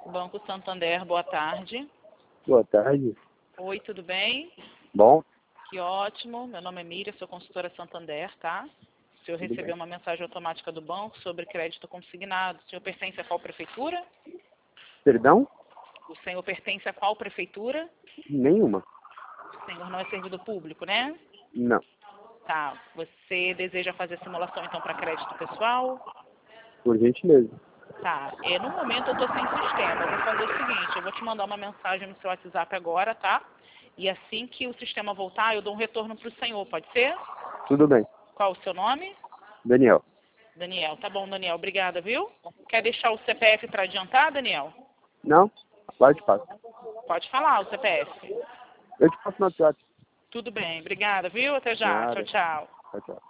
Banco Santander, boa tarde. Boa tarde. Oi, tudo bem? Bom, Que ótimo. Meu nome é Miriam, sou consultora Santander, tá? O senhor tudo recebeu bem. uma mensagem automática do banco sobre crédito consignado. O senhor pertence a qual prefeitura? Perdão? O senhor pertence a qual prefeitura? Nenhuma. O senhor não é servidor público, né? Não. Tá. Você deseja fazer simulação, então, para crédito pessoal? Por gentileza. Tá. No momento eu tô sem sistema. Eu vou fazer o seguinte, eu vou te mandar uma mensagem no seu WhatsApp agora, tá? E assim que o sistema voltar, eu dou um retorno pro senhor, pode ser? Tudo bem. Qual o seu nome? Daniel. Daniel. Tá bom, Daniel. Obrigada, viu? Quer deixar o CPF para adiantar, Daniel? Não? Lá eu te passo. Pode falar o CPF. Eu te passo no WhatsApp. Tudo bem. Obrigada, viu? Até já. Tchau, Nada. tchau. Tchau, tchau.